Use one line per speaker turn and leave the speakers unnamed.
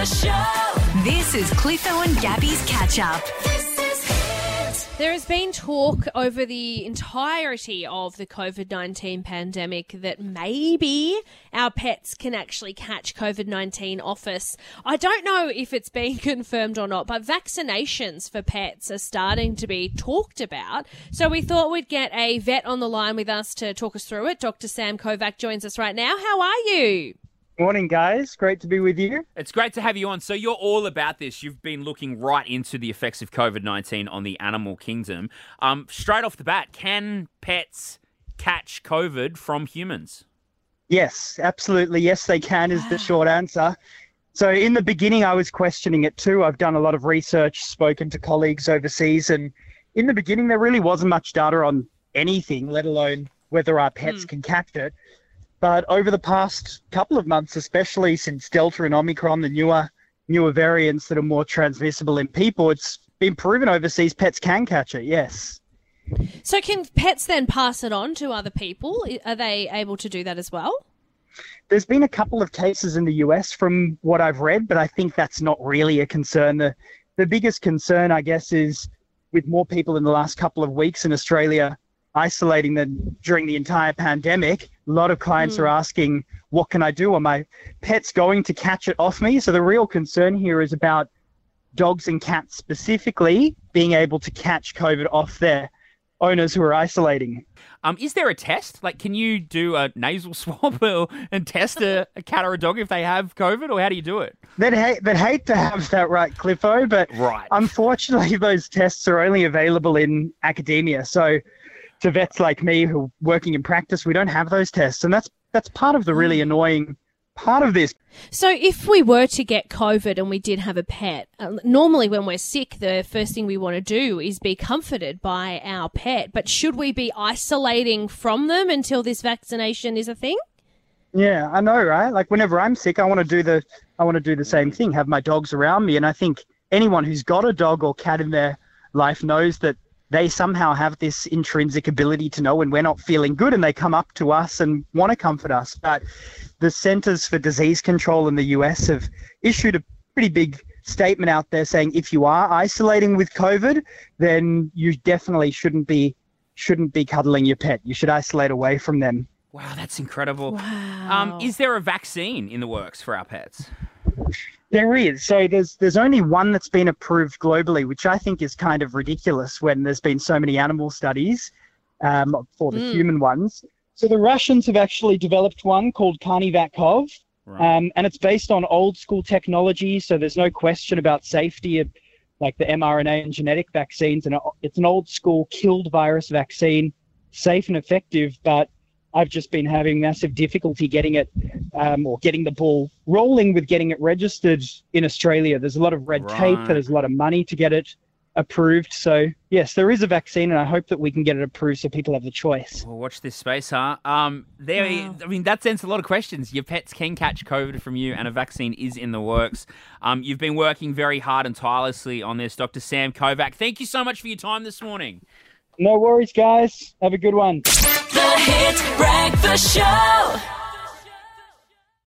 Breakfast Show.
This is Cliffo and Gabby's Catch Up.
There has been talk over the entirety of the COVID-19 pandemic that maybe our pets can actually catch COVID-19 off us. I don't know if it's been confirmed or not, but vaccinations for pets are starting to be talked about. So we thought we'd get a vet on the line with us to talk us through it. Dr. Sam Kovac joins us right now. How are you?
Morning, guys. Great to be with you.
It's great to have you on. So you're all about this. You've been looking right into the effects of COVID-19 on the animal kingdom. Straight off the bat, can pets catch COVID from humans?
Yes, absolutely. Yes, they can is the short answer. So in the beginning, I was questioning it too. I've done a lot of research, spoken to colleagues overseas, and in the beginning, there really wasn't much data on anything, let alone whether our pets can catch it. But over the past couple of months, especially since Delta and Omicron, the newer variants that are more transmissible in people, it's been proven overseas pets can catch it, yes.
So can pets then pass it on to other people? Are they able to do that as well?
There's been a couple of cases in the US from what I've read, but I think that's not really a concern. The biggest concern, I guess, is with more people in the last couple of weeks in Australia isolating them during the entire pandemic. A lot of clients are asking, what can I do? Are my pets going to catch it off me? So the real concern here is about dogs and cats specifically being able to catch COVID off their owners who are isolating.
Is there a test? Like, can you do a nasal swab and test a cat or a dog if they have COVID, or how do you do it?
They'd hate to have that, right, Cliffo, but unfortunately those tests are only available in academia. So to vets like me who are working in practice, we don't have those tests. And that's part of the really annoying part of this.
So if we were to get COVID and we did have a pet, normally when we're sick, the first thing we want to do is be comforted by our pet. But should we be isolating from them until this vaccination is a thing?
Yeah, I know, right? Like whenever I'm sick, I want to do the same thing, have my dogs around me. And I think anyone who's got a dog or cat in their life knows that they somehow have this intrinsic ability to know when we're not feeling good, and they come up to us and want to comfort us. But the Centers for Disease Control in the US have issued a pretty big statement out there saying if you are isolating with COVID, then you definitely shouldn't be cuddling your pet. You should isolate away from them.
Wow, that's incredible.
Wow.
Is there a vaccine in the works for our pets?
There is. So there's only one that's been approved globally, which I think is kind of ridiculous when there's been so many animal studies for the human ones. So the Russians have actually developed one called Carnivac-Cov, and it's based on old school technology. So there's no question about safety of like the mRNA and genetic vaccines. And it's an old school killed virus vaccine, safe and effective, but I've just been having massive difficulty getting it or getting the ball rolling with getting it registered in Australia. There's a lot of red tape. There's a lot of money to get it approved. So, yes, there is a vaccine, and I hope that we can get it approved so people have the choice.
Well, watch this space, huh? I mean, that sends a lot of questions. Your pets can catch COVID from you, and a vaccine is in the works. You've been working very hard and tirelessly on this, Dr. Sam Kovac. Thank you so much for your time this morning.
No worries, guys. Have a good one.
The Hit Breakfast Show.